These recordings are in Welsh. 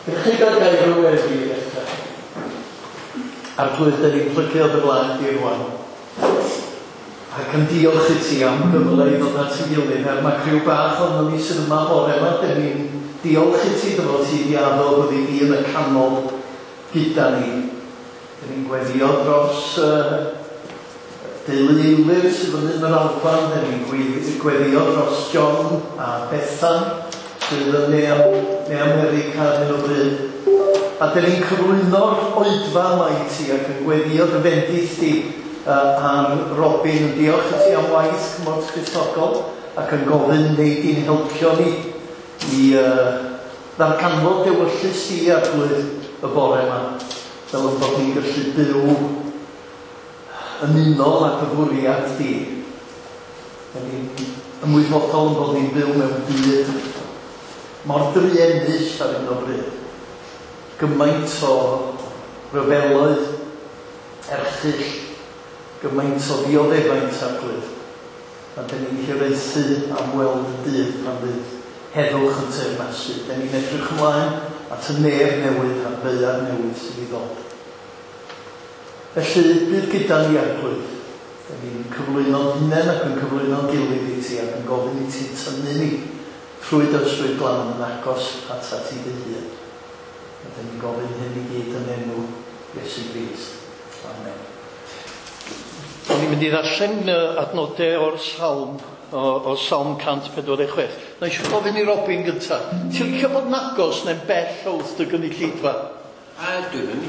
Ydych chi gael gael rhywbeth i Arglwydd, da ni'n plygu o dy blaen di rwan. Ac yn diolch i ti am gyfle i ddod at ei gilydd. Mae criw bach ond ni sydd yma bore yma. Da ni'n diolch i ti dyfod ti di addo bod i fi yn y canol gyda ni. Da ni'n gweddio dros deulu Ilir sydd yn un yr Alban. Da ni'n gweddio dros John a Bethan sydd yn Ne America ar hyn o bryd. A da ni'n cyflwyno'r oedfa yma i ti ac yn gweddio dy fendith ti ar Robin. Yn diolch i ti am waith cymorth Cristnogol ac yn gofyn wneud i'n helpio ni i ddarcanfod dewyllus ti Arglwydd y bore yma. Fel yn bod ni'n gallu byw yn unol â dy fwriad di. Da ni'n ymwybodol yn bod ni'n byw mewn byd mor druenus ar hyn o bryd. Gymaint o ryfeloedd erchyll, gymaint o ddioddeffaint Arglwydd. A da ni'n hireithu am weld y dydd pan fydd heddwch yn teyrnasu. Da ni'n edrych ymlaen at y nef newydd a'r ddaear newydd sydd i ddod. Felly, bydd gyda ni Arglwydd. Da ni'n cyflwyno'n hunain ac yn cyflwyno'n gilydd i ti ac yn gofyn i ti tynnu ni trwy dysrwyd glan yn agos at ti dy hun. A da ni'n gofyn hyn i gyd yn enw Iesu Grist. Amen. O'n i'n mynd i ddarllen adnodau o'r salm, o salm 146. Na eisiau gofyn i Robin gyntaf. Ti'n licio bod yn agos neu'n bell o wrth dy gynulleidfa? Dwi'n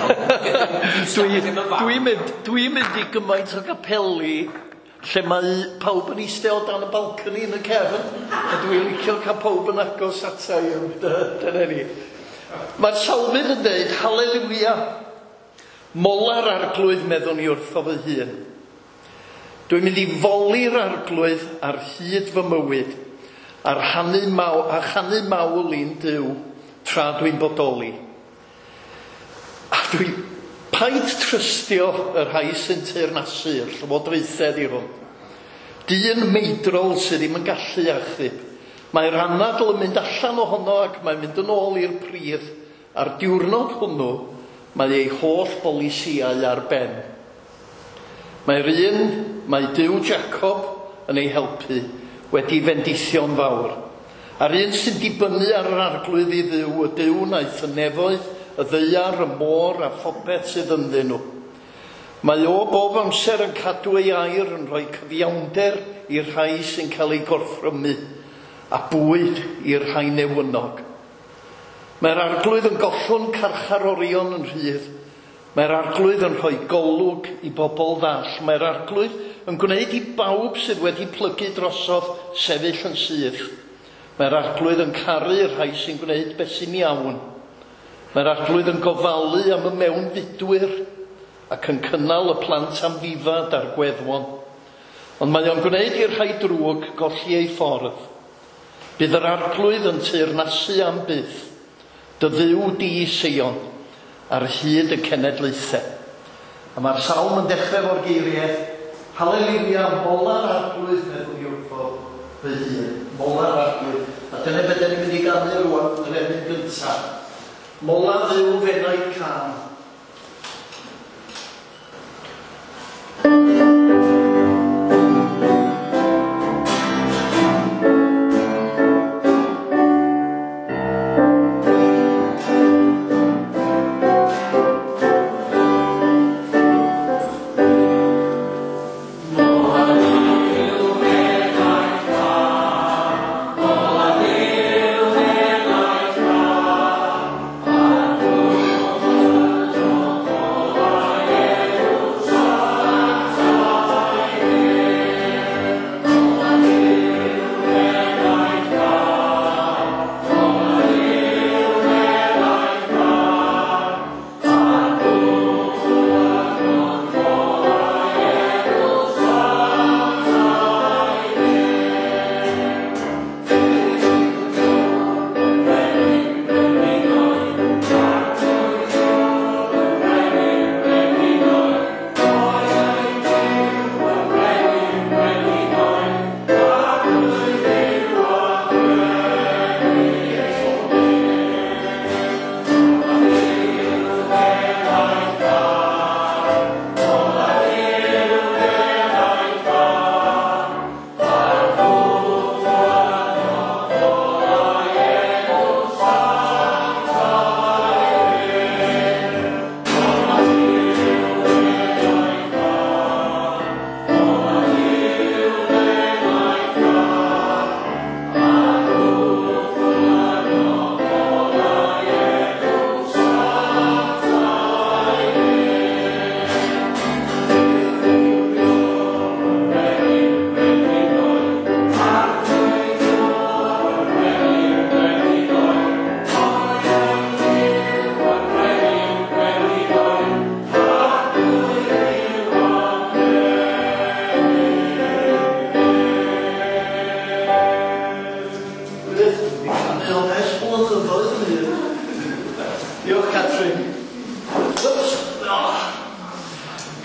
mynd i gymaint o gapeli lle mae pawb yn eistedd o dan y balcony yn y cefn. A dwi'n licio cael pawb yn agos ata i. Dyna ni. Mae'r salmydd yn dweud, Halleluia, mola'r arglwydd meddwn ni wrtho fy hun. Dwi'n mynd i foli'r arglwydd ar hyd fy mywyd, a chanu mawl i'n Duw tra dwi'n bodoli. A dwi'n paid trystio y rhai sy'n teyrnasu'r llywodraethau di hwn. Dyn meidrol sydd ddim yn gallu achub. Mae'r anadl yn mynd allan ohono ac mae'n mynd yn ôl i'r pridd. Ar diwrnod hwnnw, mae ei holl bolisiau ar ben. Mae Duw Jacob yn ei helpu wedi fendithio'n fawr. A'r un sy'n dibynnu ar yr arglwydd i Dduw, y Duw wnaeth y nefoedd, y ddaear, y môr a phopeth sydd ynddyn nhw. Mae o bob amser yn cadw ei air yn rhoi cyfiawnder i'r rhai sy'n cael ei gorthrymu a bwyd i'r rhai newynog. Mae'r arglwydd yn gollwng carcharorion yn rhydd. Mae'r arglwydd yn rhoi golwg i bobl ddall. Mae'r arglwydd yn gwneud i bawb sydd wedi plygu drosodd sefyll yn syth. Mae'r arglwydd yn caru rhai sy'n gwneud beth sy'n iawn. Mae'r arglwydd yn gofalu am y mewnfudwyr ac yn cynnal y plant amddifad a'r gweddwon. Ond mae o'n gwneud i'r rhai drwg golli ei ffordd. Bydd yr arglwydd yn teyrnasu am byth, dy Dduw di i Sion, ar hyd y cenedlaethau. A mae'r salm yn dechrau fo'r geiriau, Halleluia, mola'r arglwydd meddwl i wrtho fy hun. Mola'r arglwydd. A dyna beth ni'n mynd i ganu rwan, yr emyn gyntaf. Mola Dduw fenna'i can.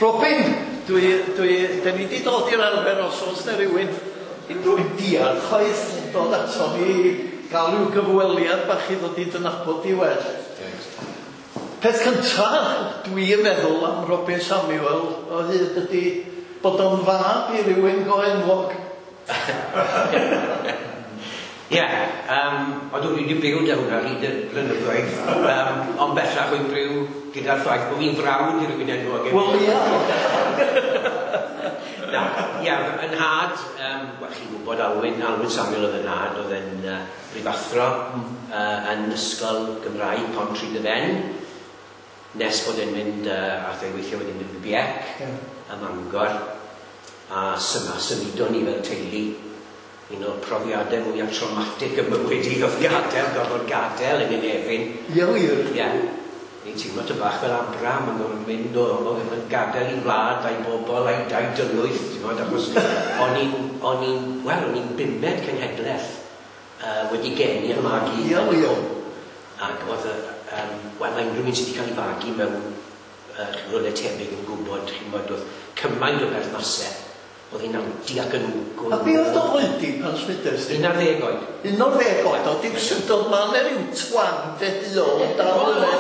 Robin, da ni wedi dod i'r arfer os oes na rhywun unrhyw diarch oedd dod ato ni gael rhyw gyfweliad bach i ddod i dynabod i well. Peth cyntaf dwi'n meddwl am Robin Samuel o hyd ydy bod o'n fab i rywun go enwog. Ie, ond dwi wedi byw da hwnna hyd y blynyddoedd, ond bellach wy'n byw gyda'r ffaith bod fi'n frawd i rywun enwog. Wel, ia. Ia, yn had, wel chi'n gwybod Alwyn Samuel oedd yn had, oedd yn brifathro yn ysgol Gymraeg Pont Rhydyfen, nes bod e'n mynd, ath ei weithio wedyn yn Biec, ym Mangor, a symudon ni fel teulu. Un o'r profiadau mwyaf traumatic y mywyd i oedd gadael, gorfod gadael yn Efin. Ie, wir. Ie. Ni'n teimlo ty bach fel Abram yn gorfod mynd o'n gadael i wlad a'i bobl a'i dau dylwyth, achos o'n i'n bumed cenhedlaeth wedi geni yn magu. Ie, wir. Ac oedd, wel, mae rhywun sydd wedi cael ei fagu mewn rhywle tebyg yn gwybod, chi'n bod, oedd cymaint o berthnasau. Oedd hi'n aldi ac yn wgwn. A be oedd o'n oedi pan smydes di? 11 oed. 11 oed, oedd dim syndod man ryw twan dehio dal yna.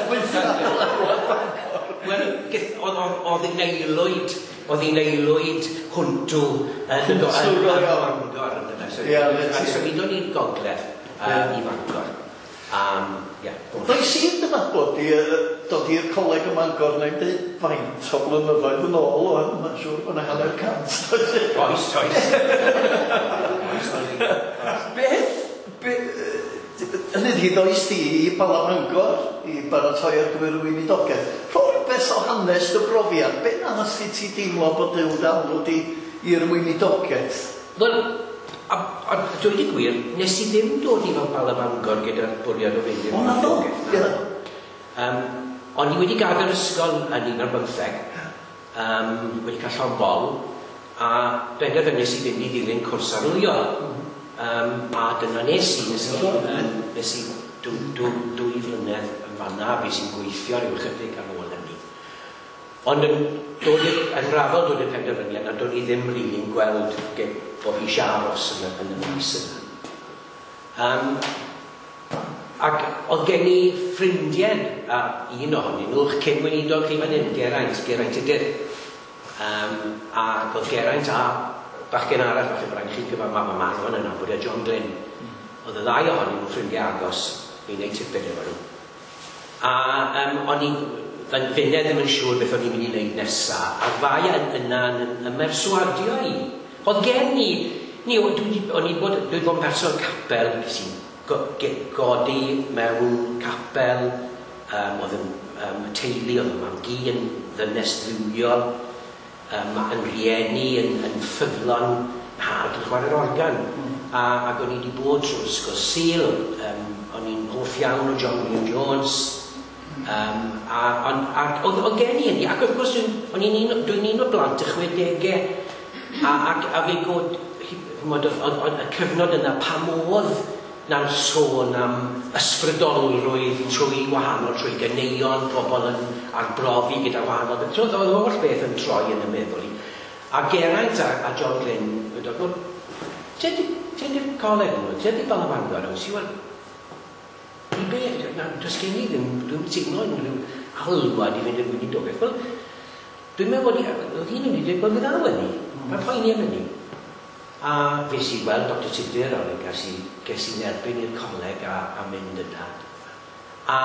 Oedd hi'n eilwyd hwntw yn Fangor. So ni dod i'r gogledd i Fangor. Does i'n dynabod i dod i'r coleg ym Mangor neu'n dweud faint o blynyddoedd yn ôl o'n mae'n siŵr bod yna hanner cant. Oes. Yn ydy does di i Bala Mangor i baratoi ar gyfer rhywun i dogaeth. Rwy'n beth o hanes dy brofiad, be na nes ti deimlo bod Duw dal wedi i rhywun i dogaeth? Wel, a dweud i gwir, nes i ddim dod i fel Bala Mangor gyda'r bwriad o fynd i'r dogaeth. O'n i wedi gadael ysgol yn 19, wedi cael llon bol, a benderfynnes i fynd i ddilyn cwrs arwylio. A dyna nes i dwy flynedd yn fanna, fi sy'n gweithio rhyw chydig ar ôl hynny. Ond yn rafod dod i'r penderfyniad, na do'n i ddim rili'n gweld bod fi siaros yn y maes yna. Ac oedd gen i ffrindiau, a un ohonyn nhw, cyn weinidog chi fan hyn, Geraint Ydyr. Ac oedd Geraint a bachgen arall, falle brain chi'n gyfer Mama Marfon yna, bod e John Glyn. Oedd y ddau ohonyn nhw ffrindiau agos, fi'n neud tipyn efo nhw. A o'n i'n fynedd ddim yn siŵr beth o'n i'n mynd i wneud nesaf, a'r ddau yna yn merswadio i. Oedd gen i, o'n i bod yn person capel sy'n godi mewn capel, oedd yn teulu, oedd yn magu yn ddynes ddiwiol, yn rieni, yn ffyddlon, had yn chwarae'r organ. Ac o'n i wedi bod trwy'r ysgol Sul, o'n i'n hoff iawn o John William Jones, ac oedd gen i hynny, ac wrth gwrs dwi'n un o blant y 60au, a fe god, y cyfnod yna pa modd na'n sôn am ysbrydolrwydd trwy wahanol, trwy ganeuon, pobl yn arbrofi gyda wahanol. Oedd o'r beth yn troi yn y meddwl i. A Geraint a John Glyn, wedi dod, ti'n i'r coleg nhw, ti'n i'r Bala Mangor, a wnes i weld, i be, does gen i ddim, dwi'n teimlo unrhyw alwad i fynd yn mynd i dogaeth. Wel, dwi'n meddwl, oedd hi'n mynd i dweud, wel, bydd awen ni, mae'n poeni am hynny. A fes i weld Dr Tudur o'r ges i'n erbyn i'r coleg a mynd yna. A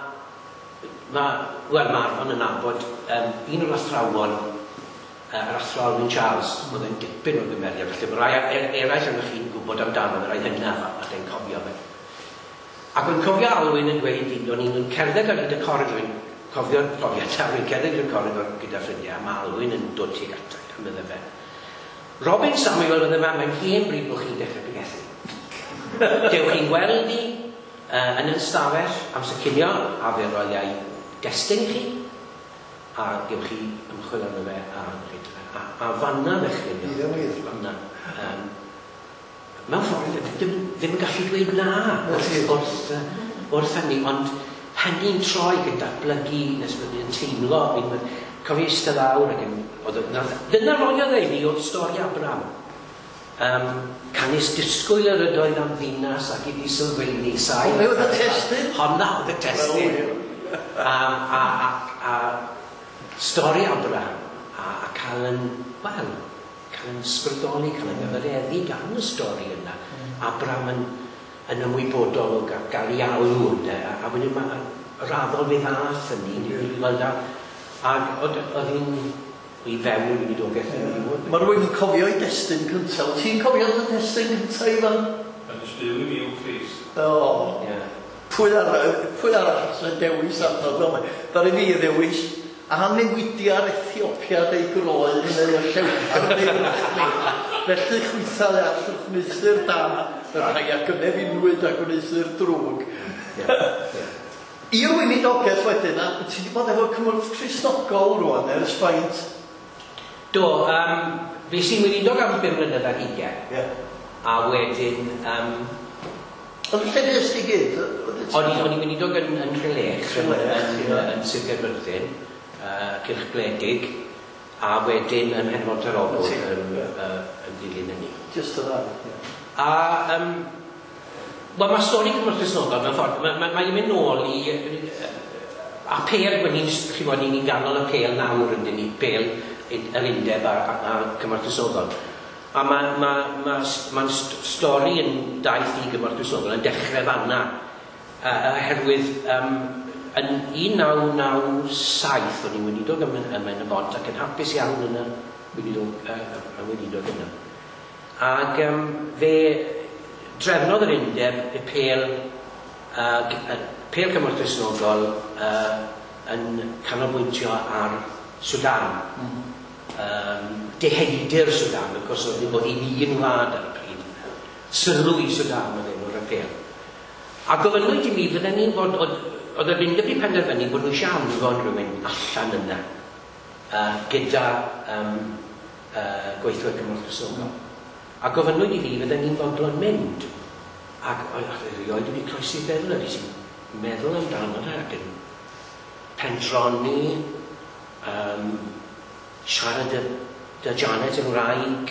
mae'r Marfon yn abod un o'r athrawon, yr athro Alwyn Charles, oedd yn dipyn o'r gymeriad, felly mae rai eraill yn chi'n gwybod amdano, mae rai hynna allan cofio fe. Ac o'n cofio Alwyn yn dweud, o'n i'n cerdded ar hyd y coridor, cofio'r profiad Alwyn cerdded i'r coridor gyda ffrindiau, a mae Alwyn yn dod tuag ata, a meddwl fe. Robin Samuel oedd yma, mae'n hen bryd bod chi'n dechrau bygethu. Dewch chi'n gweld ni yn y stafell amser cinio, a fe roedd ei destyn chi, a gewch chi ymchwil arno fe a fanna ddechrau ni. Mewn ffordd, ddim yn gallu dweud na wrth hynny, ond hynny'n troi gyda datblygu nes bod ni'n teimlo, cofio eistedd lawr ac dyna roi oedd ei oedd stori Abraham. Canis disgwyl yr ydoedd am ddinas ac i di sylfaenu saith. Honna oedd y testyn? Honna oedd y testyn. A stori Abraham a cael yn, wel, cael yn ysbrydoli, cael yn gyfareddu gan y stori yna. Abraham yn ymwybodol o gael ei alw, a wedyn mae raddol fe ddath yn un, ac oedd hi'n i fewn i wydogaeth yn ymwybod. Mae rhywun yn cofio ei destyn cyntaf. Ti'n cofio y destyn cyntaf, Ifan? Yn ysbyw i mi o Chris. O, pwy arall sy'n dewis arno fel yma? Dar i fi ddewis, a newidiad Ethiopia ei groen neu y llewpar neu rachni. Felly chwythau all wneithio'r da, yr rhai a gynef unwyd a gwneithio'r drwg. I'r wynidogaeth wedyn, a ti wedi bod efo cymwrdd Cristnogol rwan ers faint? Do, fe sy'n weinidog am 5 mlynedd ar 20. A wedyn... Ond lle nes ti gyd? O'n i'n weinidog yn Rhylech, yn Sir Gaerfyrddin, Cylch Gledig, a wedyn yn Henfod Tarogwr yn dilyn yn ni. Just o dda. A... Wel, mae stori Cymru Cristnogol, mae'n mynd nôl i... A pel, ni'n ganol y pel nawr yn dyn ni, pel yr undeb a Cymru Cristnogol. A mae'n stori yn daith i Cymru Cristnogol yn dechrau fanna. Oherwydd, yn 1997, o'n i'n weinidog yn y bont ac yn hapus iawn yn y weinidog yna. Ac fe... Drefnodd yr undeb y pel Cymru Cristnogol yn canolbwyntio ar Sudan. Deheidir Sudan, wrth gwrs oedd bod hi'n un wlad ar y pryd. Sylw i Sudan oedd enw'r y pel. A gofynnwyd i mi fydden ni fod, oedd yr undeb i penderfynu bod nhw eisiau anfon rhywun allan yna gyda gweithwyr Cymru Cristnogol. A gofynnwyd i fi fydden ni'n fodlon mynd. Ac rioed wedi croesi feddwl ydy sy'n meddwl amdano ac yn pendroni, siarad dy Janet yn wraig,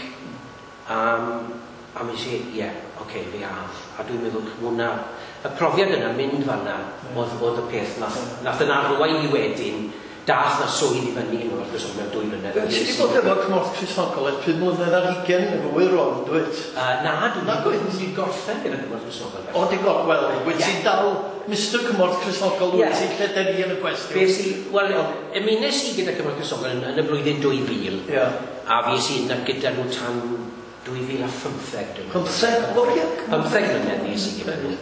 a mi si, oce, fe af. A dwi'n meddwl, hwnna, y profiad yna mynd fanna oedd y peth nath yn arwain i wedyn, dath na swydd i fyny yn o'r gwrs mewn 2 mlynedd. Ti wedi bod efo Cymorth Cristnogol ers 5 mlynedd ar 20 efo wir o'n dweud? Na, dwi'n gorffen gyda Cymorth Cristnogol. O, di gorffen, wel, wyt ti'n dal Mr Cymorth Cristnogol, wyt ti'n lle dyn ni yn y gwestiwn? Wel, ymunes i gyda Cymorth Cristnogol yn y blwyddyn 2000, a fi sy'n gyda nhw tan 2015. 15 mlynedd fi sy'n gyda nhw.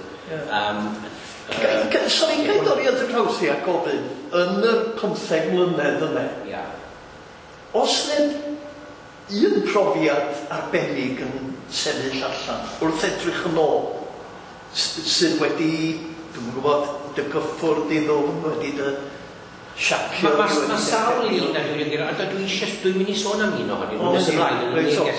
Sorry, gael dori at y draws i a gofyn, yn yr 15 mlynedd yna, os nid un profiad arbennig yn sefyll allan, wrth edrych yn ôl, sydd wedi, dwi'n gwybod, dy gyffwrdd i ddofn, wedi dy siapio... Mae sawl un a dwi'n mynd i sôn am un ohonyn nhw, nes ymlaen yn y neges.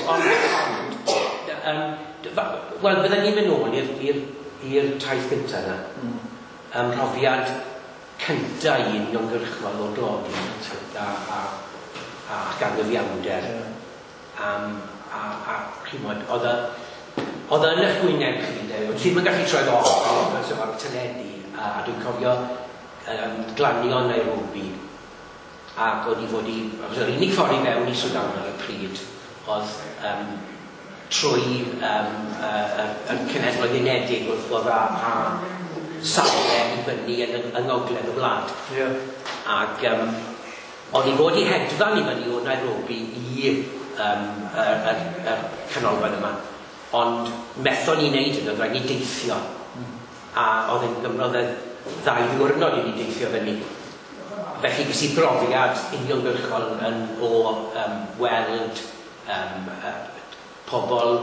Wel, bydden ni'n mynd nôl i'r taith gyntaf yna. Profiad cyntaf un ymgyrchol o glodi a ganghyfiawnder. A chymod, oedd yn eich gwyneb chi, ti'n mynd gallu troed off o'r teledu, a dwi'n cofio glanio Nairobi, ac oedd i fod i... Yr unig ffordd i fewn i Sudan ar y pryd oedd trwy y cenedloedd unedig wrth oedd a safle i fyny yn ngogledd y wlad. Ac oedd i fod i hedfan i fyny o Nairobi i canolfan yma. Ond methon i wneud yn oedd rhaid ni deithio. A oedd yn gymrodd 2 ddiwrnod i ni deithio fyny. Felly ges i brofiad uniongyrchol o weld pobl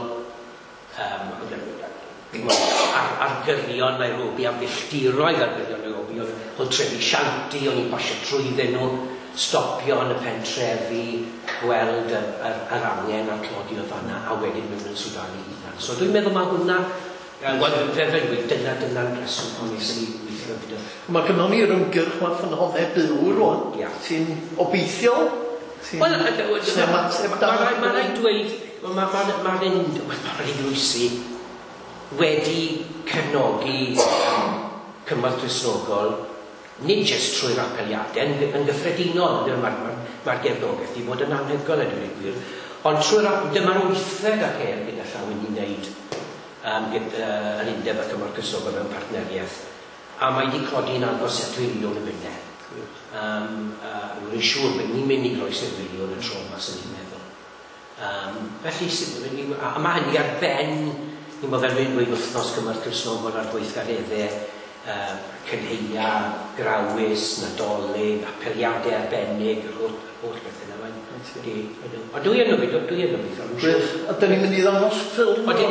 argyrion Nairobi, a filltiroedd argyrion Nairobi, oedd trefi sianti, o'n i'n pasio trwydden nhw, stopio yn y pentrefi, gweld yr angen a'r clodi o fanna, a wedyn mynd yn Sudan i hunan. So dwi'n meddwl mae hwnna Wel, fe fydwyd, dyna'n reswm pan nes i weithio gyda. Mae gynnon ni'r ymgyrch mae ffynhonnau byw rwan. Sy'n obeithiol. Wel, mae'n rhaid dweud, mae'n un lwysi wedi cefnogi cymorth Cristnogol, nid jyst trwy'r apeliadau, yn gyffredinol, mae'r gefnogaeth i fod yn anhygoel a dweud gwir, ond trwy'r dyma'r wythfed ac gyda llaw wedi wneud yr undeb ac cymorth Cristnogol mewn partneriaeth, a mae wedi codi'n agos at £1 miliwn y bunne. Rwy'n siŵr bod ni'n mynd i groes y £1 miliwn y tro yma, sy'n ni'n meddwl. Felly, a mae hynny ar ben, ni'n bod fel mynd wythnos cymorth Cristnogol ar gweithgareddau, cynheia, grawys, nadolig, apeliadau arbennig, yr holl beth yna. Ond dwi yn obeithio. A dyn ni'n mynd i ddangos ffilm? Falle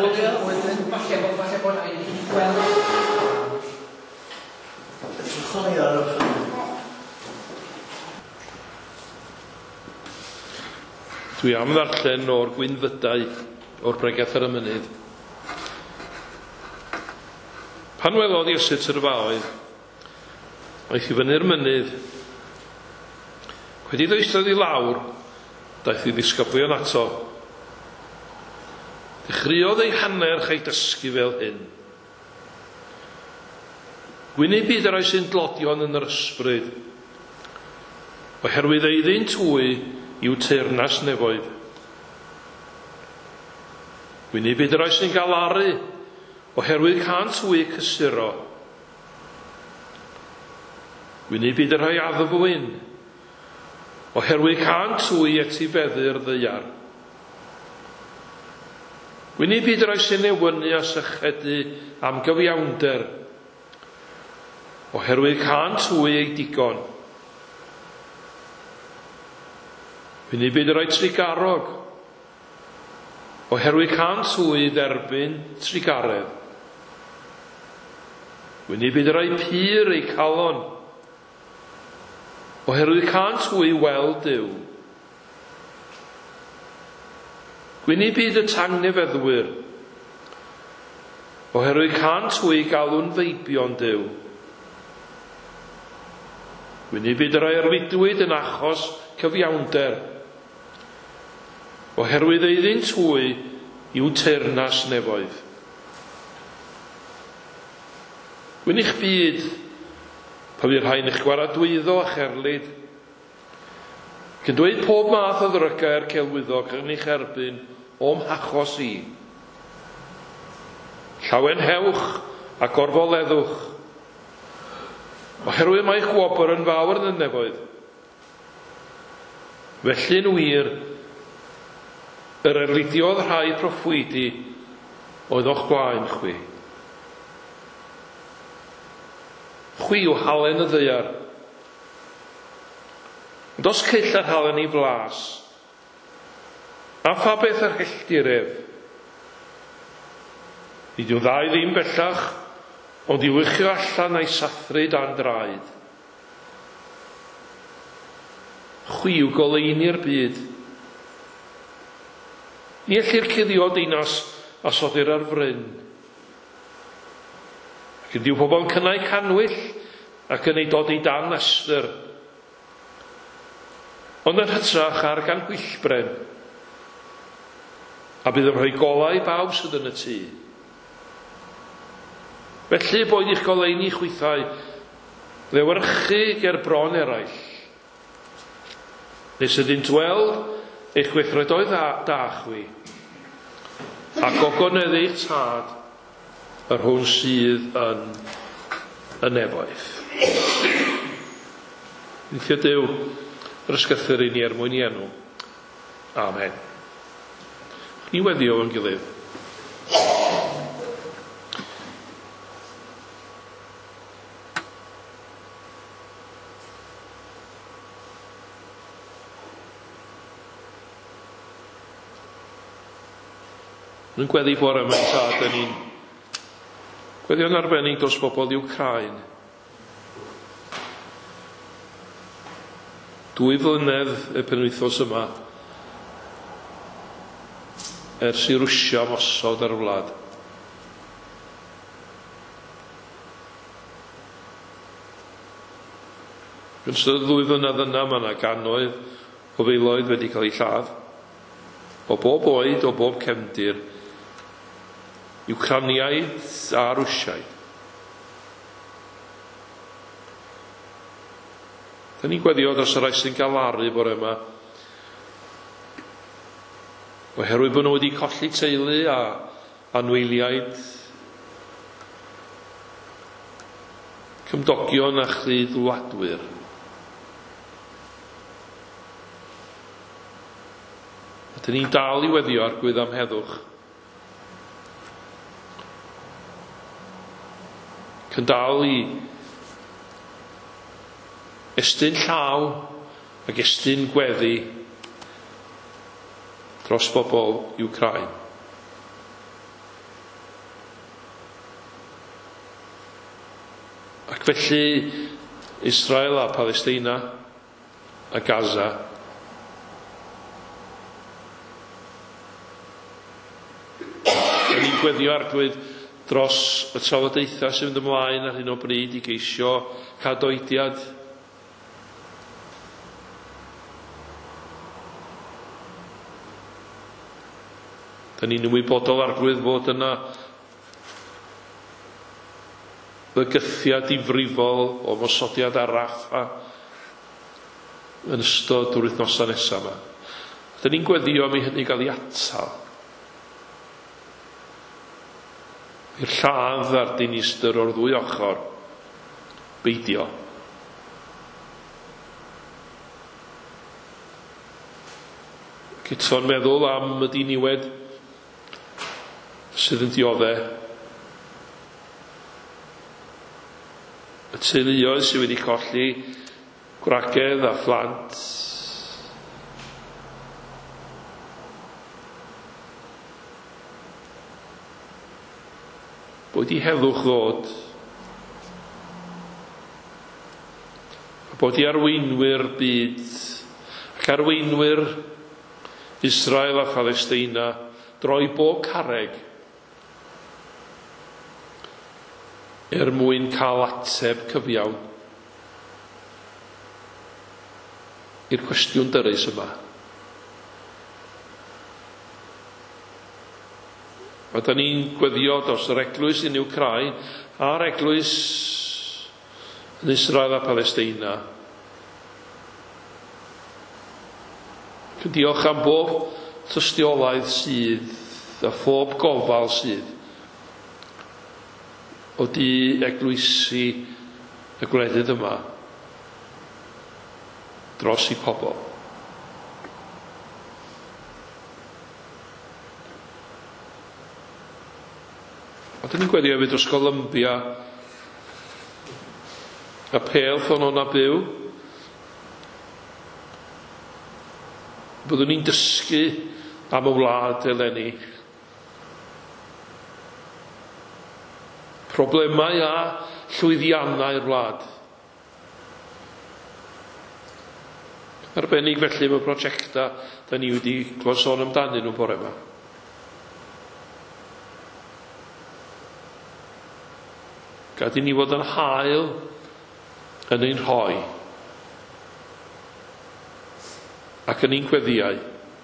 bod ein gweld. Edrychon ni ar y ffilm. Dwi am ddarllen o'r gwynfydau o'r bregaeth ar y mynydd. Pan welodd Iesu tyrfaoedd, aeth i fyny'r mynydd, wedi ddeistodd i lawr, daeth i ddisgyblion ato. Dechreuodd ei hanner chael dysgu fel hyn. Gwyneb byd yr oes sy'n dlodion yn yr ysbryd, oherwydd ei ddyn twy yw teyrnas nefoedd. Gwyneb byd yr oes sy'n galaru, oherwydd can twy cysuro. Gwyneb byd yr oes addfwyn, oherwydd can twy etifeddu'r ddeiar. Gwyneb byd yr oes sy'n ewynu a sychedu am gyfiawnder, oherwydd can twy ei digon. Gwyneb byd yr oes trigarog, oherwydd can twy dderbyn trigaredd. Gwyneb byd yr oes pyr ei calon, oherwydd can twy weld Duw. Gwyneb byd y tangnefeddwyr, oherwydd can twy galw'n feibion Duw. Gwyneb byd yr oerwydwyd yn achos cyfiawnder, oherwydd ei ddyn twy yw teyrnas nefoedd. Gwynech byd, pa fydd rhain eich gwaradwyddo a cherlid, cyn dweud pob math o ddrygair celwyddog yn eich erbyn o'm hachos i. Llawen hewch a gorfoleddwch, oherwydd mae'ch gwobr yn fawr yn y nefoedd. Felly'n wir, yr erlidiodd rhai proffwydi oedd o'ch blaen chwi. Chwi yw halen y ddeiar. Dos cyll ar halen i flas. A pha beth ar helldiref. Nid yw ddau ddim bellach, ond i wychio allan a'i sathru dan draed. Chwi yw goleini'r byd. Ni ellir cuddio dinas a soddir ar fryn. Ac ydyw pobl yn cynnau canwyll ac yn ei dod i dan ystyr. Ond yn hytrach ar gan gwyllbren. A bydd yn rhoi golau i bawb sydd yn y tŷ. Felly boed i'ch goleini chwythau ddewyrchu ger bron eraill. Nes ydyn dweld eich gweithredoedd da chwi. Ac ogoneddu eich tad yr hwn sydd yn y nefoedd. Nithio Duw, yr ysgythyr i ni er mwyn i enw. Amen. Ni weddio yn gilydd. Yn gweddi bore yma tad, da ni'n gweddion arbennig dros bobl Ucrain. 2 flynedd y penwythos yma ers i Rwsia mosod ar y wlad. Yn ystod y 2 flynedd yna, mae yna gannoedd o filoedd wedi cael ei lladd. O bob oed, o bob cefndir, Wcraniaid a Rwsiaid. Da ni'n gweddio dros y rai sy'n galaru bore yma, oherwydd bod nhw wedi colli teulu a anweiliaid, cymdogion a chlyd wladwyr. Dyn ni'n dal i weddio ar gwydd am heddwch. Cyn dal i estyn llaw ac estyn gweddi dros bobl Wcrain. Ac felly Israel a Palestina a Gaza da ni'n gweddio arglwydd dros y trafodaethau sy'n mynd ymlaen ar hyn o bryd i geisio cadoediad da ni'n ymwybodol arglwydd fod yna bygythiad difrifol o mosodiad arall yn ystod yr wythnosau nesaf yma. Da ni'n gweddio am i hynny gael ei atal. I'r lladd a'r dinistr o'r 2 ochr beidio. Ac eto'n meddwl am y diniwed sydd yn dioddau, y teuluoedd sydd wedi colli gwragedd a phlant, bod i heddwch ddod, a bod i arweinwyr byd ac arweinwyr Israel a Palestina droi bob carreg mwyn cael ateb cyfiawn i'r cwestiwn dyrys yma. A da ni'n gweddio dros yr eglwys yn Wcrain a'r eglwys yn Israel a Palestina. Diolch am bob tystiolaeth sydd a phob gofal sydd o di eglwysi y gwledydd yma dros i pobl. A dyn ni'n gweddio hefyd dros Columbia a pêl ffynona byw. Byddwn ni'n dysgu am y wlad eleni. Problemau a llwyddiannau'r wlad. Arbennig felly mewn prosiecta da ni wedi clywed sôn amdanyn nhw bore yma. Gad i ni fod yn hael yn ein rhoi ac yn ein gweddiau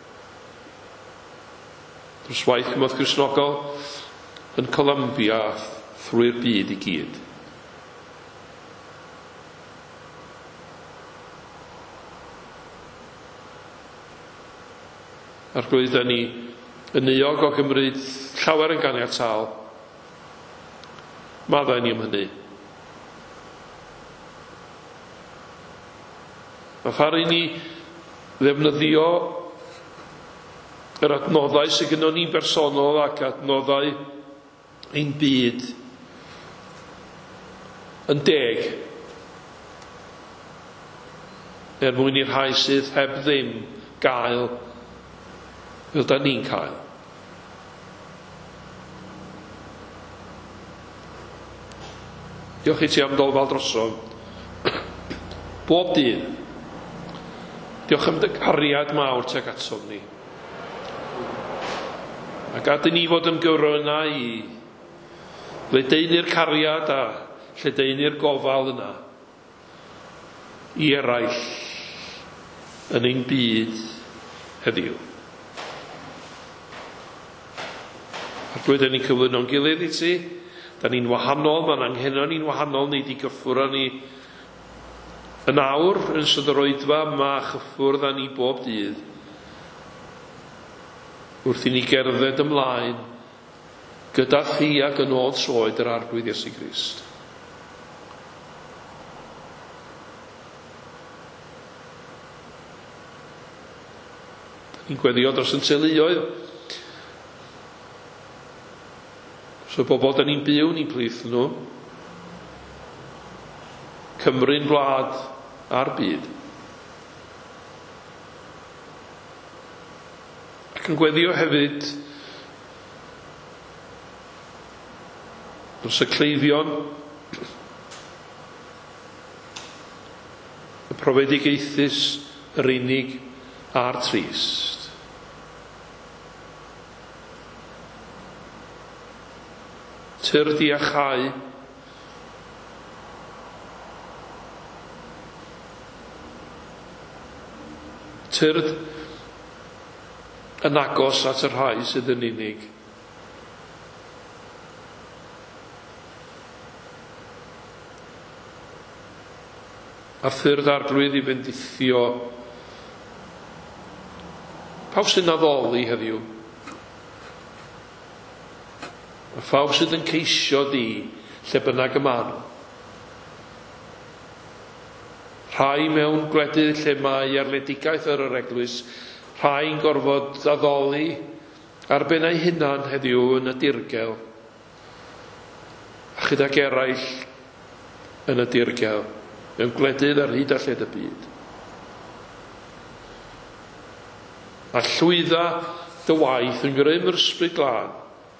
dros waith cymorth Cristnogol yn Columbia drwy'r byd i gyd. Arglwydd da ni yn euog o gymryd llawer yn ganiataol. Maddau ni am hynny. A pharu ni ddefnyddio yr adnoddau sydd gyda ni'n bersonol ac adnoddau ein byd yn deg mwyn i'r rhai sydd heb ddim gael fel da ni'n cael. Diolch i ti am dolfal drosom bob dydd. Diolch am dy cariad mawr tuag atom ni. A gad i ni fod yn gyfrynau i ledaenu'r cariad a lledaenu'r gofal yna i eraill yn ein byd heddiw. Arglwydd ni'n cyflwyno'n gilydd I ti, da ni'n wahanol, mae'n anghenion ni'n wahanol, ni di gyffwrdd ni yn awr yn sydd yr oedfa ma chyffwrdd â ni bob dydd wrth I ni gerdded ymlaen gyda thi ac yn ôl troed yr arglwydd Iesu Grist. Ni'n gweddio dros yn teuluoedd. So bobl da ni'n byw, ni'n plith nhw. Cymru'n gwlad a'r byd. Ac yn gweddio hefyd dros y cleifion, y profedigaethus, yr unig a'r trist. Tyrd I achau, tyrd yn agos at yr rhai sydd yn unig. A thyrd arglwydd I bendithio pawb sy'n addoli heddiw. A phawb sydd yn ceisio di lle bynnag y maen. Rhai mewn gwledydd lle mae arledigaeth yr eglwys, rhai'n gorfod addoli ar ben eu hunan heddiw yn y dirgel, a chydag eraill yn y dirgel, mewn gwledydd ar hyd a lled y byd. A llwydda dy waith yn grym yr ysbryd glân,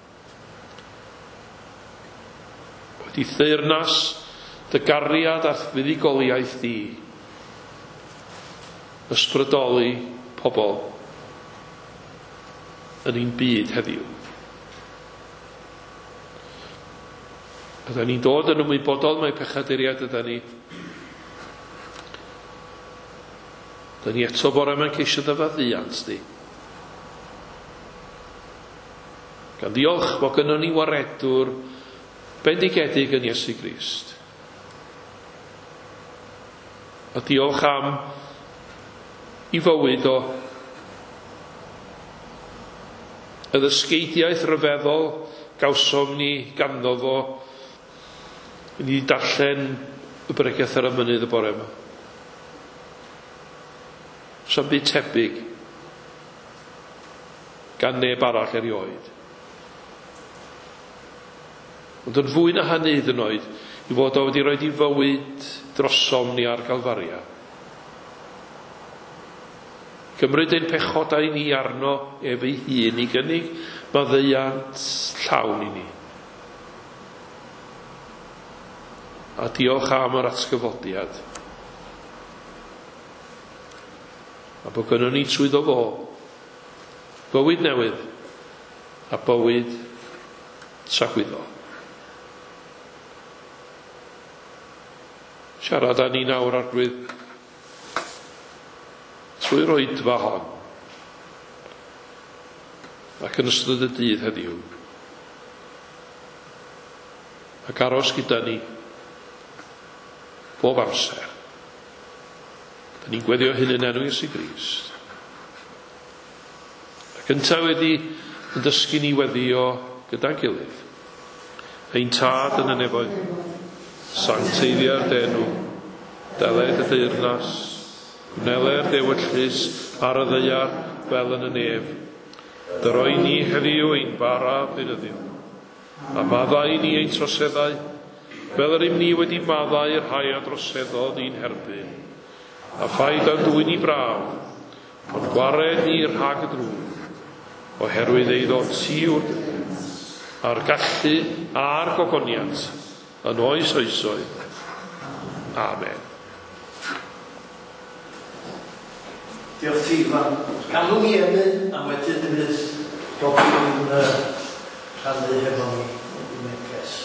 wedi theyrnas dy gariad a fuddugoliaeth di, ysbrydoli pobl yn ein byd heddiw. Ydyn ni'n dod yn ymwybodol mae pechaduriad ydyn ni. Ydyn ni eto bore yma'n ceisio dy faddiant di. Gan ddiolch bod gynnon ni waredwr bendigedig yn Iesu Grist. A diolch am I fywyd o y ddysgeidiaeth ryfeddol gawsom ni ganddo fo I ni darllen y bregaeth ar y mynydd y bore yma. Sa'n byd tebyg gan neb arall erioed. Ond yn fwy na hynny hyd yn oed, I fod o wedi rhoi I fywyd drosom ni ar Galfaria. Cymryd ein pechodau ni arno ef ei hun I gynnig maddeuant llawn I ni. A diolch am yr atgyfodiad. A bod gynnon ni trwy ddo fo bywyd newydd a bywyd tragwyddol. Siarad â ni nawr arglwydd trwy'r oedfa hon ac yn ystod y dydd heddiw ac aros gyda ni bob amser. Da ni'n gweddio hyn yn enw Iesu Grist. Ac yntau wedi yn dysgu ni weddio gyda'n gilydd. Ein tad yn y nefoedd, sancteiddiau'r denw, deled y deyrnas, gwneler dewyllus ar y ddeiar fel yn y nef. Dyroi ni heddiw ein bara benyddiw, a maddau ni ein troseddau, fel yr ni wedi maddau'r rhai a droseddodd i'n herbyn, a phaid a dwy'n I braf, ond gwared ni rhag y drwg, oherwydd eiddo tiwr a'r gallu a'r gogoniant, yn oes oesoedd. Amen. Diolch ti, Iwan. Galw mi emyn, a wedyn fydd Robin yn rhannu hefo ni I neges.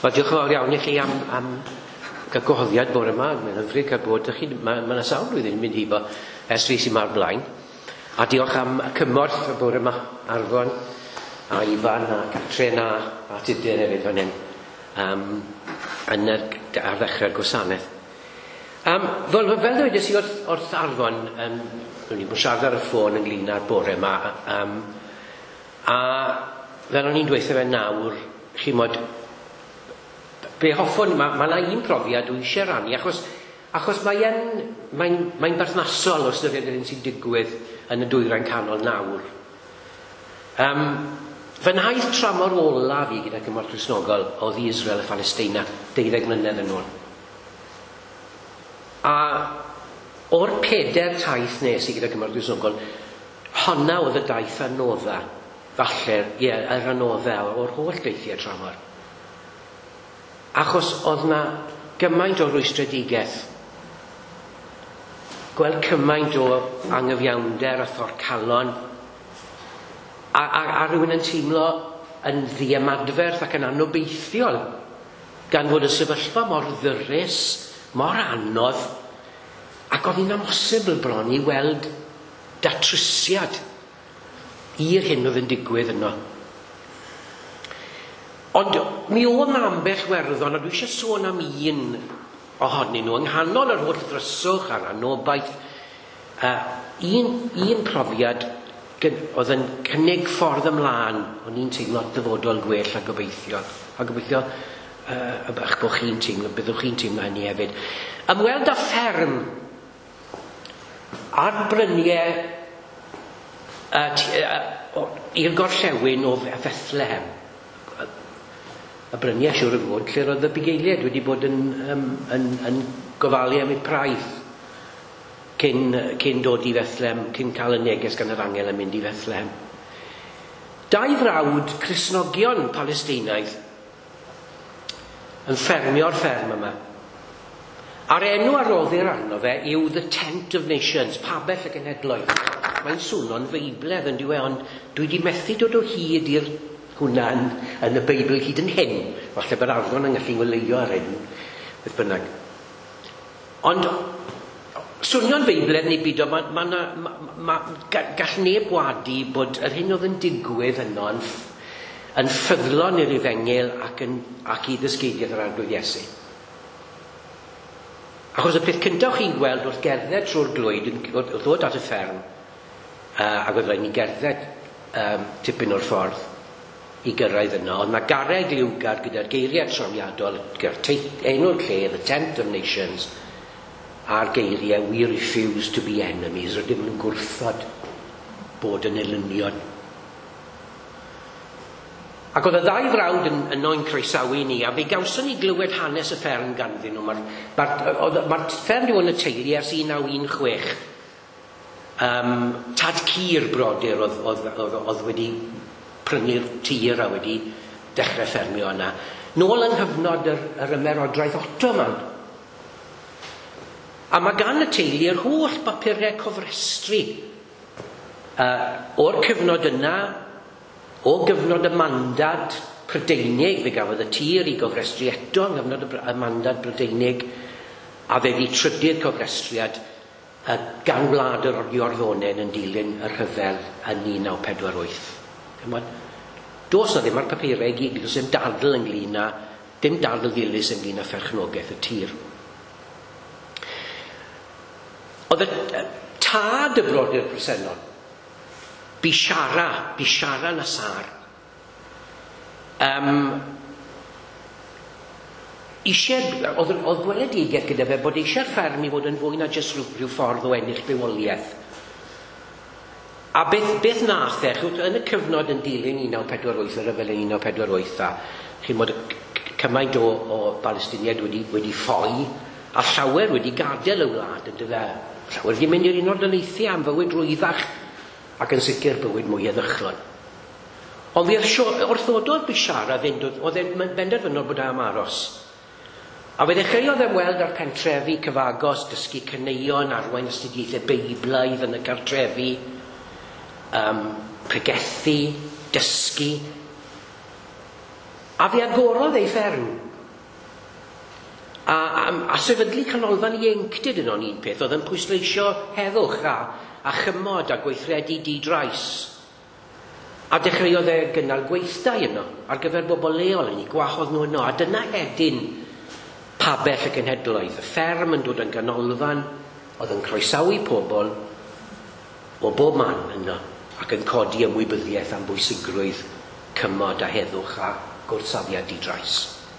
Wel, diolch yn fawr iawn i chi am gael gwahoddiad bore yma. Mae'n hyfryd cael bod â chi. Mae'n sawl blwyddyn mynd hi bo ers fi sy'n mar blaen. A diolch am y cymorth y bore yma, Arfon, a Ifan, a Catrin, a Tudur hefyd fan hyn. Ar ddechrau'r gwasanaeth. Fel dweud i wrth Arfon, rwy'n i bod siarad ar y ffôn ynglyn â'r bore yma, a fel o'n i'n dweithio fe nawr, chi mod, be hoffwn, mae yna un profiad dwi eisiau rannu, achos mae'n berthnasol o ystyried yr un sy'n digwydd yn y dwyrain canol nawr. Fy nhaith tramor ola fi gyda cymorth Cristnogol oedd i Israel a Palestina 12 mlynedd yn ôl. A o'r 4 taith nes i gyda cymorth Cristnogol, honna oedd y daith anodda, falle, yr anodda o'r holl deithiau tramor. Achos oedd na gymaint o rwystredigaeth, gweld cymaint o anghyfiawnder a thorcalon, a rhywun yn teimlo yn ddiemadferth ac yn anobeithiol gan fod y sefyllfa mor ddyrus, mor anodd, ac oedd hi'n amhosibl bron i weld datrysiad i'r hyn oedd yn digwydd yno. Ond mi oedd na ambell werddon, a dwi eisiau sôn am un ohonyn nhw, yng nghanol yr holl ddryswch a'r anobaith, un profiad oedd yn cynnig ffordd ymlaen, o'n i'n teimlo dyfodol gwell a gobeithio. A gobeithio eich bod chi'n teimlo, byddwch chi'n teimlo hynny hefyd. Ymweld â fferm a'r bryniau i'r gorllewin o Bethlehem. Y bryniau siwr o fod lle roedd y bugeiliaid wedi bod yn gofalu am eu praeth cyn dod i Bethlehem, cyn cael y neges gan yr angel yn mynd i Bethlehem. 2 frawd Cristnogion Palestinaidd yn ffermio'r fferm yma. A'r enw aroddir arno fe yw The Tent of Nations, pabell y genhedloedd. Mae'n swnio'n feibledd yn diwe, ond dwi wedi methu dod o hyd i'r hwnna yn y Beibl hyd yn hyn. Falle bod Arfon yn gallu wylio ar hyn, beth bynnag. Ond, swnio'n feibledd neu byd, gall neb wadu bod yr hyn oedd yn digwydd yno yn ffyddlon i'r Ifengil ac i ddysgeidiaeth yr Arglwydd Iesu. Achos y peth cyntaf chi'n gweld wrth gerdded trwy'r glwyd, wrth ddod at y fferm, ac oedd rhaid ni gerdded tipyn o'r ffordd i gyrraedd yno, ond mae garreg liwgar gyda'r geiriau trawiadol, gyda'r enw'r lle, The Tent of Nations, a'r geiriau, we refuse to be enemies, rydym yn gwrthod bod yn elynion. Ac oedd y 2 frawd yn o'n croesawu ni, a fe gawson ni glywed hanes y fferm ganddyn nhw. Mae'r fferm diw yn y teulu ers 1916. Tad Cyr brodyr oedd wedi prynu'r tir a wedi dechrau ffermio yna. Nôl yng nghyfnod yr ymerodraeth Ottoman. A mae gan y teulu yr holl bapurau cofrestru o'r cyfnod yna, o gyfnod y mandad Prydeinig, fe gafodd y tir i gofrestru eto yn gyfnod y mandad Prydeinig, a fe fi trydydd cofrestriad gan wlad yr Iorddonen yn dilyn y rhyfel yn 1948. Dos na ddim ar papurau i gyd, does dim dadl ynglyn â, dim dadl ddilys ynglyn â pherchnogaeth y tir. Oedd y tad y brodyr presennol, Bishara Nassar, oedd gweledigaeth gyda fe bod eisiau'r fferm i fod yn fwy na jyst rhyw ffordd o ennill bywoliaeth. A beth nath yn y cyfnod yn dilyn 1948, yr rhyfel yn 1948, chi'n bod cymaint o Palestiniaid wedi ffoi, a llawer wedi gadael y wlad yn dyfa. Llawer wedi mynd i'r Unol Daleithiau am fywyd rwyddach, ac yn sicr bywyd mwy eddychlon. Ond fe wrthododd Bishara fynd, oedd e'n benderfynol bod am aros. A fe ddechreuodd ymweld â'r pentrefi cyfagos, dysgu caneuon, arwain astudiaethau beiblaidd yn y cartrefi, pregethu, dysgu. A fe agorodd ei fferm A sefydlu canolfan ieuenctid yn o'n un peth, oedd yn pwysleisio heddwch a chymod a gweithredu di-drais. A dechreuodd gynnal gweithdai yno ar gyfer bobl leol yn ei gwahodd nhw yno. A dyna hedyn pabell y genhedloedd. Y fferm yn dod yn ganolfan, oedd yn croesawu pobl o bob man yno ac yn codi ymwybyddiaeth am bwysigrwydd cymod a heddwch a gwrthsafiad di-drais.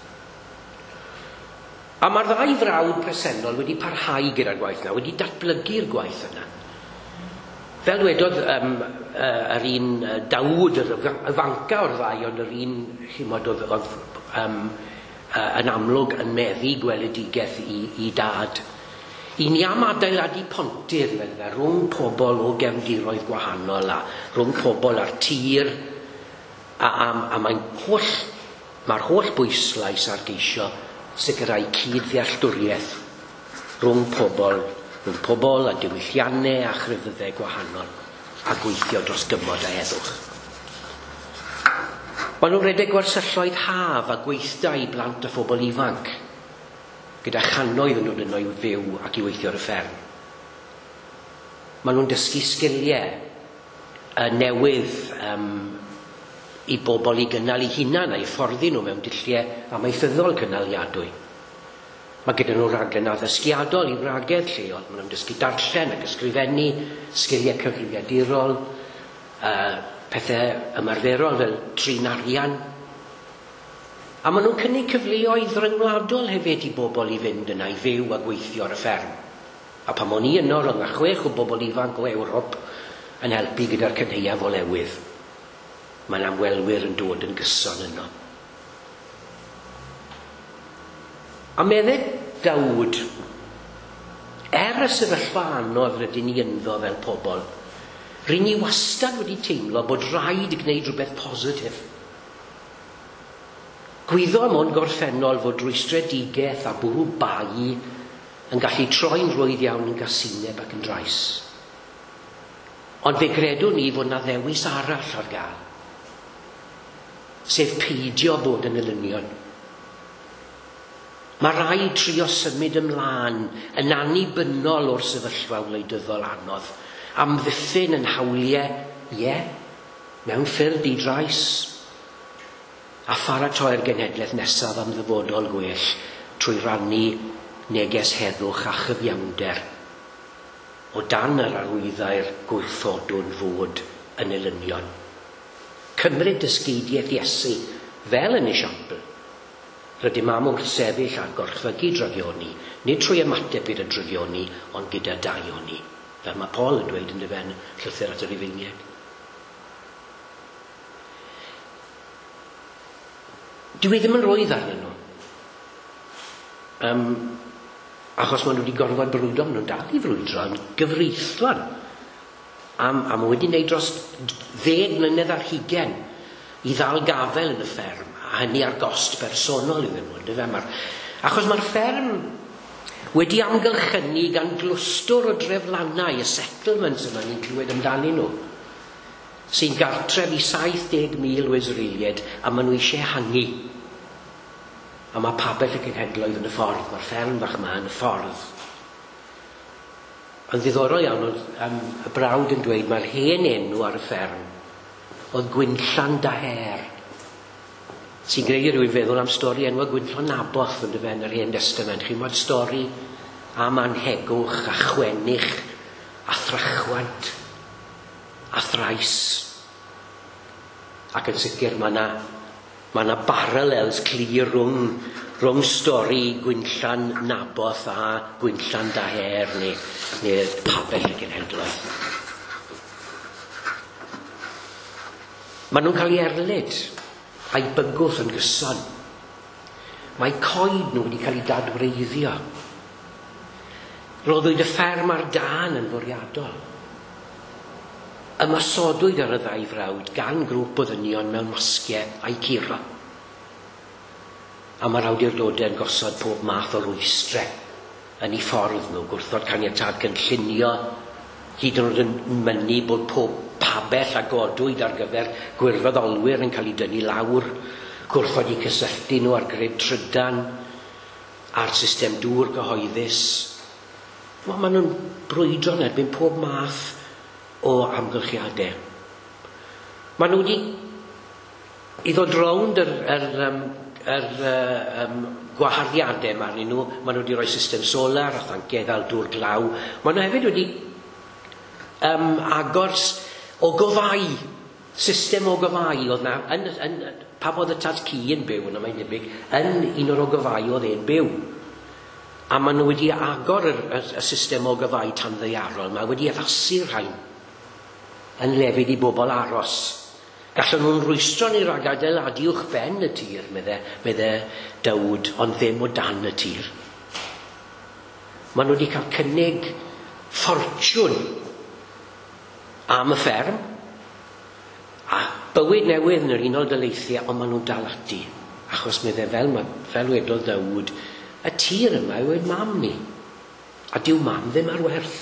A mae'r ddau frawd presennol wedi parhau gyda'r gwaith yna, wedi datblygu'r gwaith yna. Fel dwedodd yr un Dawd, y fanca o'r ddau, ond yr un chymod oedd yn amlwg yn meddu gweledigaeth i dad. I ni am adeiladu pontydd, rhwng pobl o gefndiroedd gwahanol a rhwng pobl ar tir, a mae'r holl bwyslais ar geisio sicrhau cyd-ddealltwriaeth rhwng pobl a diwylliannau a chrefyddau gwahanol a gweithio dros gymod a heddwch. Maen nhw'n rhedeg gwersylloedd haf a gweithdai blant a phobl ifanc, gyda chanoedd yn dod yno i fyw ac i weithio ar y fferm. Maen nhw'n dysgu sgiliau newydd i bobl i gynnal eu hunan a'i fforddi nhw mewn dulliau amaethyddol cynnaliadwy. Mae gyda nhw raglen addysgiadol i wragedd lleol. Maen nhw'n dysgu darllen ac ysgrifennu, sgiliau cyfrifiadurol, pethau ymarferol fel trin arian. A maen nhw'n cynnig cyfleoedd ryngwladol hefyd i bobl i fynd yna i fyw a gweithio ar y fferm. A pan o'n i yno, roedd yna 6 o bobl ifanc o Ewrop yn helpu gyda'r cynheuaf olewydd. Mae'n amwelwyr yn dod yn gyson yno. A meddwl Dawd, y sefyllfa anodd rydyn ni ynddo fel pobl, rydyn ni wastad wedi teimlo bod rhaid gwneud rhywbeth positif. Gwyddo am o'n gorffennol fod rwystredigaeth a bwrw bai yn gallu troi'n rwydd iawn yn gasineb ac yn drais. Ond fe gredwn ni fod na ddewis arall ar gael, sef peidio bod yn elynion. Mae rhaid trio symud ymlaen yn annibynnol o'r sefyllfa wleidyddol anodd, amddiffyn yn hawliau, mewn ffyrdd di-drais, a pharatoi'r genhedlaeth nesaf am ddyfodol gwell trwy rannu neges heddwch a chyfiawnder o dan yr arwyddau'r gwrthodwn fod yn elynion. Cymryd dysgeidiaeth Iesu fel yn esiampl, rydym am wrth sefyll ar gorchfygu dryfioni, nid trwy ymateb i'r dryfioni, ond gyda daioni, fel mae Paul yn dweud yn dyfen llythyr at yr Ifiniaid. Dwi ddim yn rwydd arnyn nhw. Achos maen nhw wedi gorfod brwydro, maen nhw'n dal i frwydro yn gyfreithlon. A mae wedi wneud dros 10 mlynedd ar 20 i ddal gafel yn y fferm, a hynny ar gost bersonol iddyn nhw. Achos mae'r fferm wedi amgylchynu gan glwstwr o dreflannau, y settlements yma ni'n clywed amdanyn nhw, sy'n gartref i 70,000 o Israelied, a maen nhw eisiau hangu. A mae pabell y genhedloedd yn y ffordd, mae'r fferm fach yma yn y ffordd. Yn ddiddorol iawn, y brawd yn dweud mae'r hen enw ar y fferm oedd Gwynllan Daher, sy'n greu rhywun feddwl am stori enw Gwynllan Naboth yn dyfen yr Hen Testament. Chi'n gwybod stori am anhegwch a chwennych a thrachwant a thrais. Ac yn sicr mae yna parallels clir rhwng stori Gwynllan Naboth a Gwynllan Daher neu pabell y genhedloedd. Maen nhw'n cael ei erlyd a'i bygwth yn gyson. Mae coed nhw wedi cael ei dadwreiddio. Roddwyd y fferm ar dân yn fwriadol. Ymasodwyd ar y ddau frawd gan grŵp o ddynion mewn masgiau a'i curo. A mae'r awdurdodau yn gosod pob math o rwystrau yn ei ffordd nhw, gwrthod caniatad cynllunio, hyd yn oed yn mynnu bod pob pabell a godwyd ar gyfer gwirfoddolwyr yn cael ei dynnu lawr, gwrthod i cysylltu nhw ar gred trydan, a'r system dŵr gyhoeddus. Maen nhw'n brwydro yn erbyn pob math o amgylchiadau. Maen nhw wedi i ddod rownd gwaharddiadau yma arnyn nhw. Maen nhw wedi rhoi system solar a thanceddal dŵr glaw. Maen nhw hefyd wedi agor o gofau, system o gofau oedd na, pa bod y tad cu yn byw yna mae'n debyg, yn un o'r ogofau oedd e'n byw. A maen nhw wedi agor y system o gofau tan ddeiarol yma, wedi addasu'r rhain yn lefydd i bobl aros. Gallen nhw'n rwystro ni rhag adeiladu uwch ben y tir, medde Dawd, ond ddim o dan y tir. Maen nhw wedi cael cynnig ffortiwn am y fferm, a bywyd newydd yn yr Unol Daleithiau, ond maen nhw'n dal ati. Achos medde fel wedodd Dawd, y tir yma yw ein mam ni, a dyw mam ddim ar werth.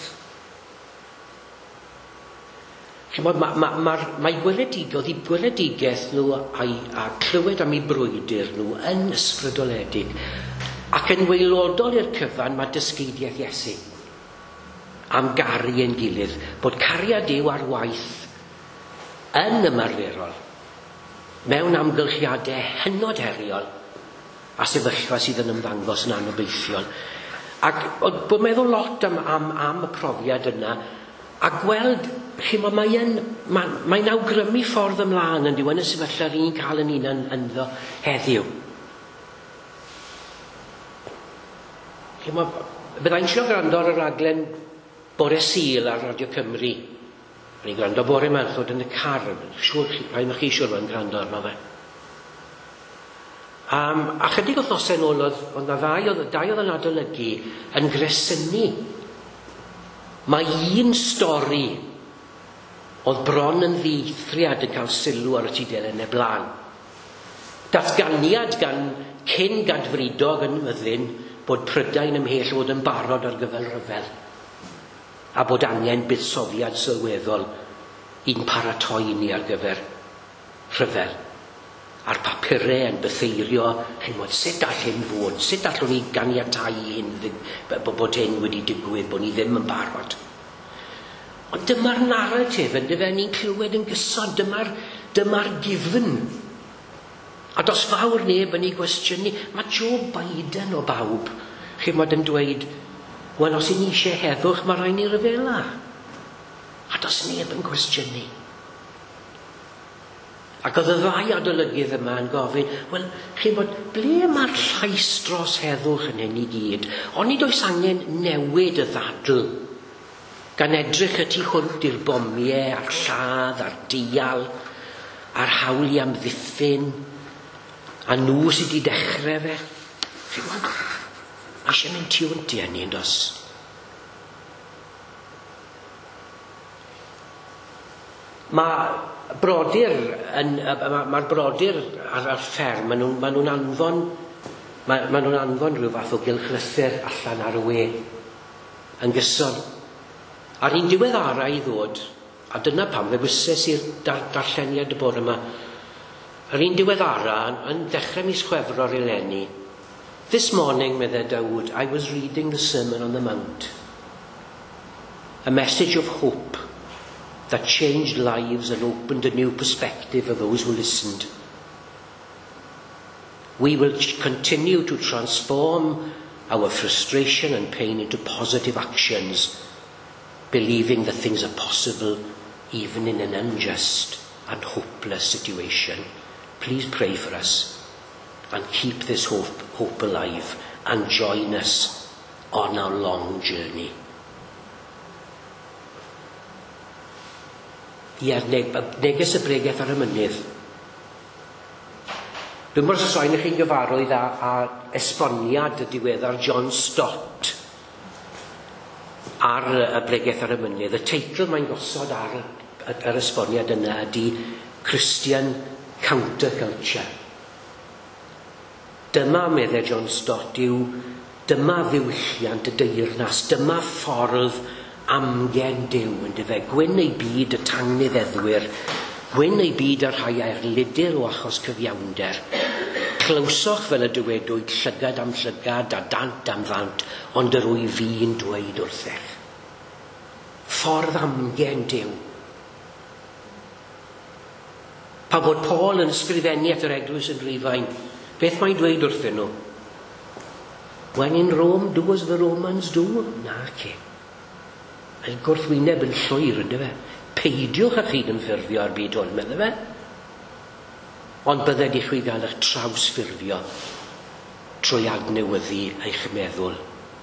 Mae gweledigaeth nhw a clywed am ei brwydr nhw yn ysbrydoledig, ac yn waelodol i'r cyfan mae dysgeidiaeth Iesu am garu ein gilydd, bod cariad Duw ar waith yn ymarferol, mewn amgylchiadau hynod heriol, a sefyllfa sydd yn ymddangos yn anobeithiol. Ac bod meddwl lot am y profiad yna, a gweld, mae'n awgrymu ffordd ymlaen yn diwedd y sefyllfa ni'n cael yn un ynddo heddiw. Byddai'n siŵr gwrando ar y raglen Bore Sul ar Radio Cymru. Ni'n gwrando bore Merchod yn y car, rhaid na chi siŵr mae'n gwrando arno fe. A chydig o thosau nôl oedd na dau oedd yn adolygu yn gresynu. Mae un stori oedd bron yn ddieithriad yn cael sylw ar y tudalennau blaen. Datganiad gan cyn gadfridog yn Myddin bod Prydain ymhell fod yn barod ar gyfer ryfel, a bod angen buddsoddiad sylweddol i'n paratoi ni ar gyfer rhyfel. A'r papurau yn bytheirio, sut all hyn fod, sut allwn ni ganiatáu hyn, bod hyn wedi digwydd, bod ni ddim yn barod. Ond dyma'r naratif yn dyfa ni'n clywed yn gysod, dyma'r given. A dos fawr neb yn ei gwestiynu, mae Joe Biden o bawb, yn dweud, wel os i ni eisiau heddwch, mae rhaid ni ryfela. A dos neb yn gwestiynu. Ac oedd y ddau adolygydd yma yn gofyn, wel, ble mae'r llais dros heddwch yn hyn i gyd? Ond nid oes angen newid y ddadl, gan edrych y tu hwnt i'r bomiau, a'r lladd, a'r dial, a'r hawl i amddiffyn, a nhw sydd wedi dechrau fe. A eisiau mynd tu hwnt i hynny yn dos. Mae'r brodyr ar fferm, maen nhw'n anfon rhyw fath o gylchlythyr allan ar y we yn gyson. A'r un diweddara i ddod, a dyna pam fe wyses i'r darlleniad y bore yma, yr un diweddara yn dechrau mis Chwefror eleni. This morning, medde Dawd, I was reading the Sermon on the Mount, a message of hope that changed lives and opened a new perspective for those who listened. We will continue to transform our frustration and pain into positive actions, believing that things are possible even in an unjust and hopeless situation. Please pray for us and keep this hope alive and join us on our long journey. Neges y bregeth ar y mynydd. Dwi'n mwyn os oen chi'n gyfarwydd a esboniad y diweddar John Stott ar y bregeth ar y mynydd. Y teitl mae'n gosod ar yr esboniad yna ydy Christian Counterculture. Dyma, medde John Stott, dyma ddiwylliant y deyrnas, dyma ffordd amgen Duw yn dyfe. Gwyn ei byd y tangnyddeddwyr, gwyn ei byd yr rhai a'r lydyr o achos cyfiawnder. Clywsoch fel y dywedwyd llygad am llygad a dant am ddant, ond yr wyf fi'n dweud wrthech. Ffordd amgen Duw. Pa fod Paul yn ysgrifennu at yr eglwys yn Rhufain, beth mae'n dweud wrthyn nhw? When in Rome, do as the Romans do? Na, ce. Mae'n gwrthwyneb yn llwyr, ynddo fe. Peidiwch â chi yn ffurfio ar byd hwn, medda fe. Ond bydded i chi gael eich trawsffurfio trwy adnewyddu eich meddwl.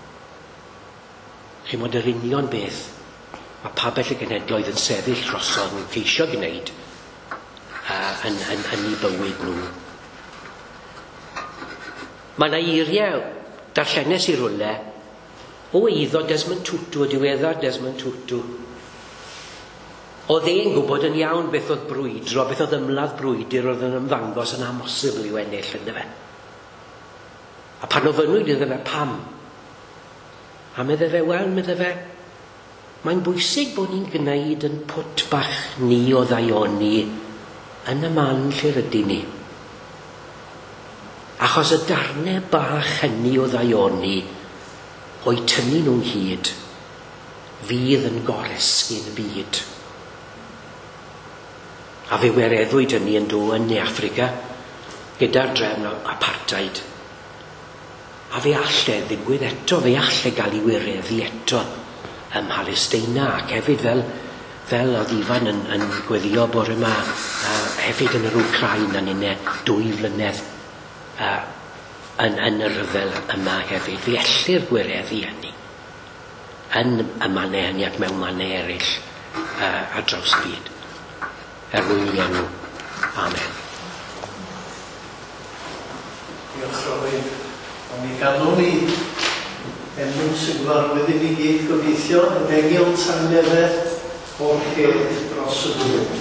Chi mod yr union beth mae pabell y genedloedd yn sefyll drosodd yn ceisio gwneud yn eu bywyd nhw. Mae yna eiriau darllenes i rwle o eiddo Desmond Tutu, o diweddar Desmond Tutu. Oedd e'n gwybod yn iawn beth oedd brwydro, beth oedd ymladd brwydyr oedd yn ymddangos yn amosibl i'w ennill ynddo fe. A pan ofynnwyd iddo fe pam, a medde fe, wel, medde fe, mae'n bwysig bod ni'n gwneud yn pwt bach ni o ddaioni yn y man lle rydyn ni. Achos y darnau bach hynny o ddaioni o'i tynnu nhw'n hyd, fydd yn goresgu'n byd. A fe wereddwyd hynny yn do yn Africa gyda'r drefn apartheid. A fe alle ddigwydd eto, fe alle gael ei wireddu eto ym Mhalesteina, ac hefyd fel oedd Ifan yn gweddio bore yma, hefyd yn yr Wcrain yn 2 flynedd yn y rhyfel yma hefyd. Fe ellir gwireddu hynny yn y mannau hynny ac mewn mannau eraill ar draws y byd. Mwyn enw. Amen. Diolch Robin. Ond mi ganwn ni enw sy'n gyfarwydd i ni gyd gobeithio yn engil tangnefedd o'r hedd dros y dŵr.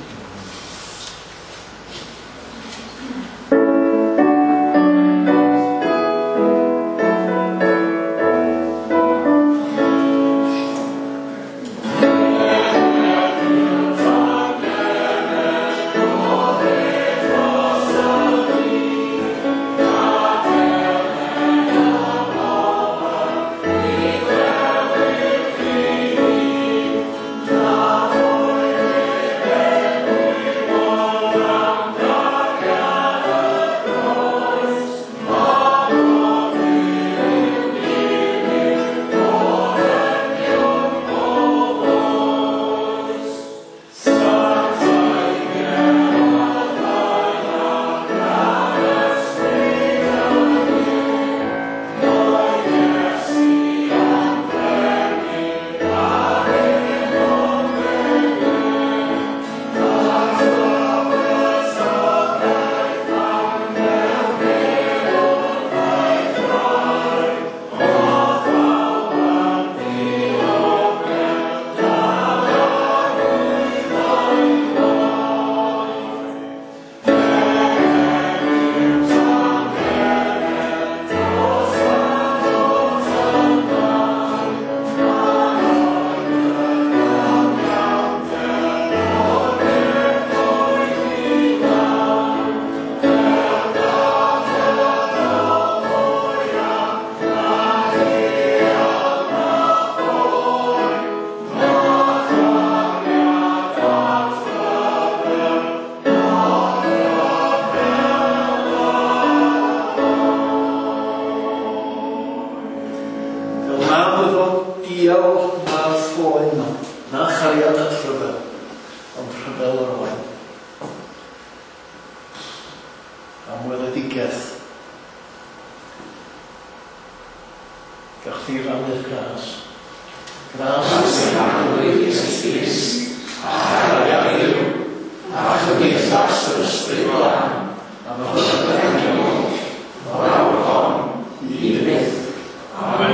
Gach chi rannu'r gras. Gras sy'n arwydd Iesus Grist, a chariad Duw, a chymdeithas yr Ysbryd Glân, a fy hynny'n o awr hon, i byth. Amen.